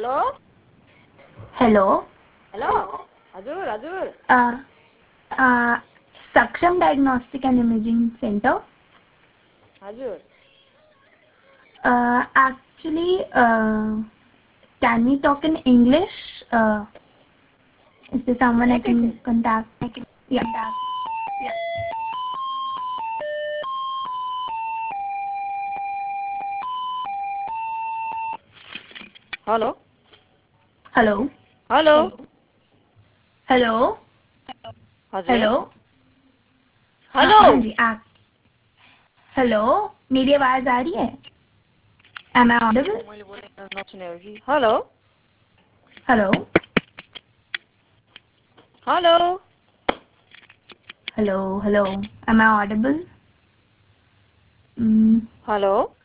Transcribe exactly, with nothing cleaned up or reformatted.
Hello hello hello हजुर हजुर Saksham diagnostic and imaging center. हजुर Actually, can we talk in English? Is there someone I can एकैछिन contact? I can yeah. Yeah. Hello Hello. Hello Hello. हजुर Hello. हाँ hello हाँ जी आप. Hello. मेरी आवाज आ रही है? Am I audible? मैले बोलेको नसुने हो कि hello Hello. Hello Hello. Hello. Am I audible? Mm, hello